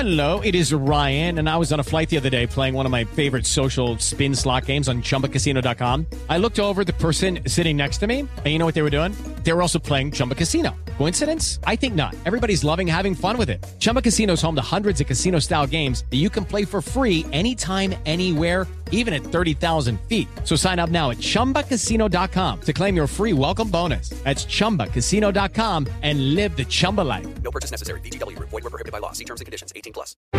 Hello, it is Ryan, and I was on a flight the other day playing one of my favorite social spin slot games on ChumbaCasino.com. I looked over at the person sitting next to me, and you know what they were doing? They were also playing Chumba Casino. Coincidence? I think not. Everybody's loving having fun with it. Chumba Casino is home to hundreds of casino-style games that you can play for free anytime, anywhere, even at 30,000 feet. So sign up now at ChumbaCasino.com to claim your free welcome bonus. That's ChumbaCasino.com and live the Chumba life. No purchase necessary. VGW. Void where prohibited by law. See terms and conditions. 18+.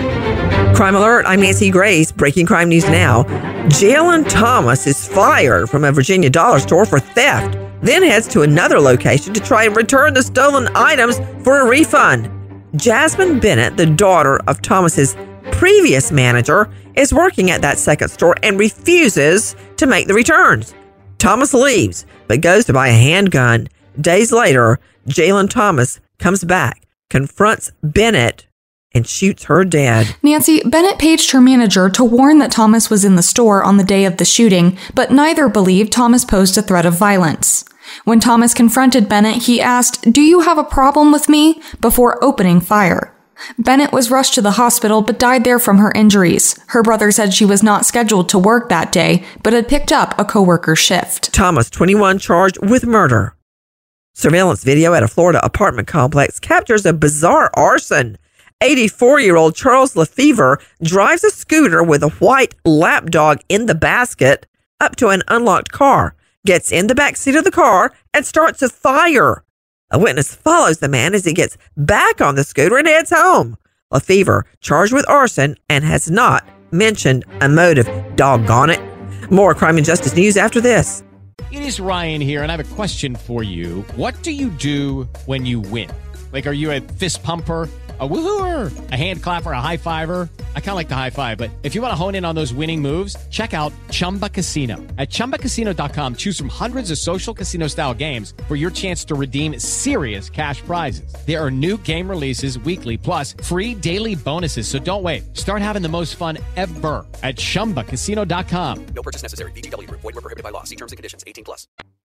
Crime Alert, I'm Nancy Grace. Breaking crime news now. Jalen Thomas is fired from a Virginia dollar store for theft, then heads to another location to try and return the stolen items for a refund. Jasmine Bennett, the daughter of Thomas's previous manager, is working at that second store and refuses to make the returns. Thomas leaves, but goes to buy a handgun. Days later, Jalen Thomas comes back, confronts Bennett, and shoots her dead. Nancy, Bennett paged her manager to warn that Thomas was in the store on the day of the shooting, but neither believed Thomas posed a threat of violence. When Thomas confronted Bennett, he asked, "Do you have a problem with me?" before opening fire. Bennett was rushed to the hospital but died there from her injuries. Her brother said she was not scheduled to work that day, but had picked up a coworker's shift. Thomas, 21, charged with murder. Surveillance video at a Florida apartment complex captures a bizarre arson. 84-year-old Charles Lefevre drives a scooter with a white lapdog in the basket up to an unlocked car, gets in the back seat of the car, and starts a fire. A witness follows the man as he gets back on the scooter and heads home. Lefevre charged with arson and has not mentioned a motive. Doggone it. More crime and justice news after this. It is Ryan here, and I have a question for you. What do you do when you win? Like, are you a fist pumper, a woohooer, a hand clapper, a high fiver? I kind of like the high five, but if you want to hone in on those winning moves, check out Chumba Casino. At ChumbaCasino.com, choose from hundreds of social casino-style games for your chance to redeem serious cash prizes. There are new game releases weekly, plus free daily bonuses. So don't wait. Start having the most fun ever at ChumbaCasino.com. No purchase necessary. VGW. Void where prohibited by law. See terms and conditions. 18+.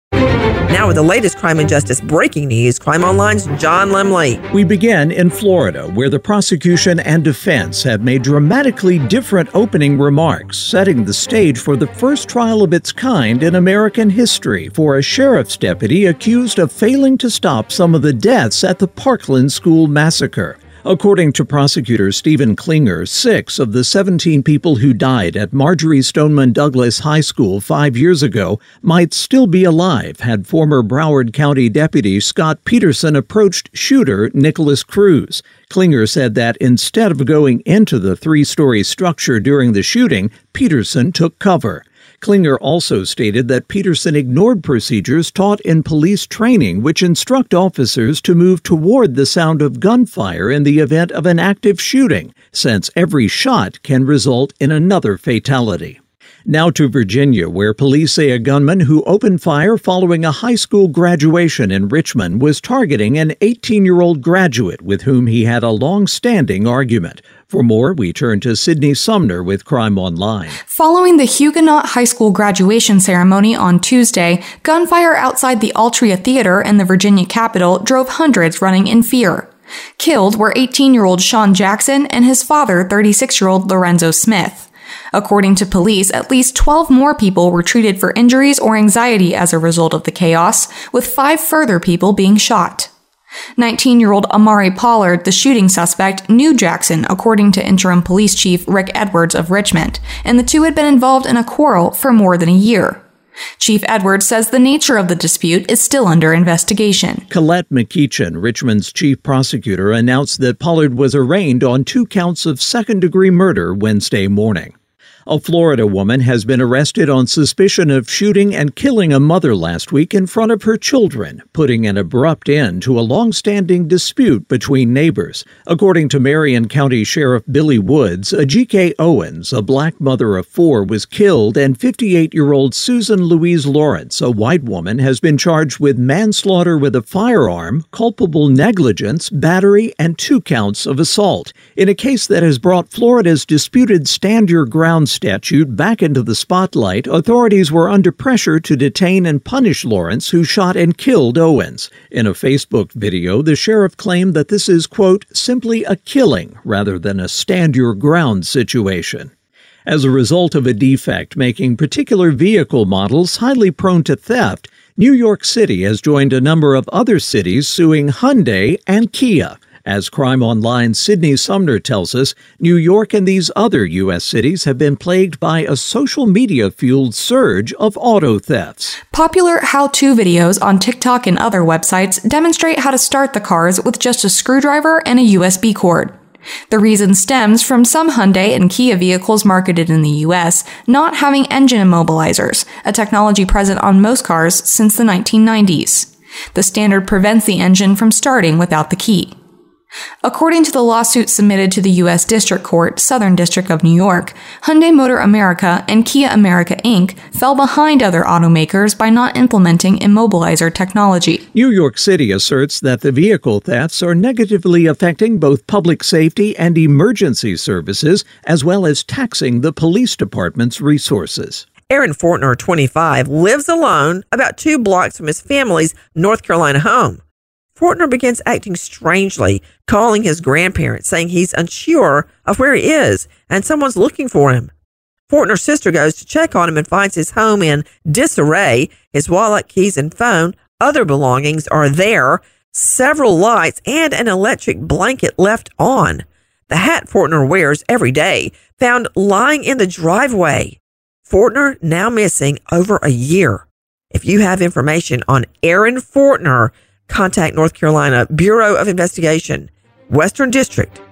Now with the latest crime and justice breaking news, Crime Online's John Lemley. We begin in Florida, where the prosecution and defense have made dramatically different opening remarks, setting the stage for the first trial of its kind in American history for a sheriff's deputy accused of failing to stop some of the deaths at the Parkland school massacre. According to prosecutor Stephen Klinger, 6 of the 17 people who died at Marjory Stoneman Douglas High School 5 years ago might still be alive had former Broward County Deputy Scott Peterson approached shooter Nicholas Cruz. Klinger said that instead of going into the 3-story structure during the shooting, Peterson took cover. Klinger also stated that Peterson ignored procedures taught in police training, which instruct officers to move toward the sound of gunfire in the event of an active shooting, since every shot can result in another fatality. Now to Virginia, where police say a gunman who opened fire following a high school graduation in Richmond was targeting an 18-year-old graduate with whom he had a long-standing argument. For more, we turn to Sydney Sumner with Crime Online. Following the Huguenot High School graduation ceremony on Tuesday, gunfire outside the Altria Theater in the Virginia capital drove hundreds running in fear. Killed were 18-year-old Sean Jackson and his father, 36-year-old Lorenzo Smith. According to police, at least 12 more people were treated for injuries or anxiety as a result of the chaos, with 5 further people being shot. 19-year-old Amari Pollard, the shooting suspect, knew Jackson, according to Interim Police Chief Rick Edwards of Richmond, and the two had been involved in a quarrel for more than a year. Chief Edwards says the nature of the dispute is still under investigation. Colette McEachin, Richmond's chief prosecutor, announced that Pollard was arraigned on 2 counts of second-degree murder Wednesday morning. A Florida woman has been arrested on suspicion of shooting and killing a mother last week in front of her children, putting an abrupt end to a long-standing dispute between neighbors. According to Marion County Sheriff Billy Woods, Ajike Owens, a black mother of 4, was killed, and 58-year-old Susan Louise Lawrence, a white woman, has been charged with manslaughter with a firearm, culpable negligence, battery, and 2 counts of assault. In a case that has brought Florida's disputed stand-your-ground statute back into the spotlight, authorities were under pressure to detain and punish Lawrence, who shot and killed Owens. In a Facebook video, the sheriff claimed that this is, quote, simply a killing rather than a stand-your-ground situation. As a result of a defect making particular vehicle models highly prone to theft, New York City has joined a number of other cities suing Hyundai and Kia. As Crime Online's Sydney Sumner tells us, New York and these other U.S. cities have been plagued by a social media-fueled surge of auto thefts. Popular how-to videos on TikTok and other websites demonstrate how to start the cars with just a screwdriver and a USB cord. The reason stems from some Hyundai and Kia vehicles marketed in the U.S. not having engine immobilizers, a technology present on most cars since the 1990s. The standard prevents the engine from starting without the key. According to the lawsuit submitted to the U.S. District Court, Southern District of New York, Hyundai Motor America and Kia America Inc. fell behind other automakers by not implementing immobilizer technology. New York City asserts that the vehicle thefts are negatively affecting both public safety and emergency services, as well as taxing the police department's resources. Aaron Fortner, 25, lives alone about 2 blocks from his family's North Carolina home. Fortner begins acting strangely, calling his grandparents, saying he's unsure of where he is and someone's looking for him. Fortner's sister goes to check on him and finds his home in disarray. His wallet, keys, and phone, other belongings are there, several lights, and an electric blanket left on. The hat Fortner wears every day, found lying in the driveway. Fortner now missing over a year. If you have information on Aaron Fortner, contact North Carolina Bureau of Investigation, Western District,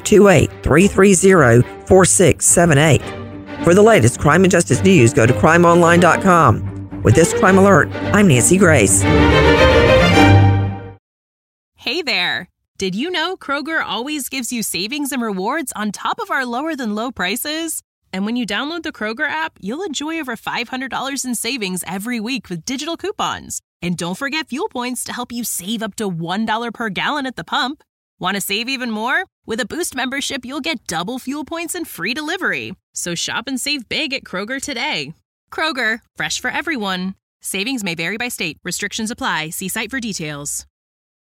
828-330-4678. For the latest crime and justice news, go to crimeonline.com. With this crime alert, I'm Nancy Grace. Hey there. Did you know Kroger always gives you savings and rewards on top of our lower than low prices? And when you download the Kroger app, you'll enjoy over $500 in savings every week with digital coupons. And don't forget fuel points to help you save up to $1 per gallon at the pump. Want to save even more? With a Boost membership, you'll get double fuel points and free delivery. So shop and save big at Kroger today. Kroger, fresh for everyone. Savings may vary by state. Restrictions apply. See site for details.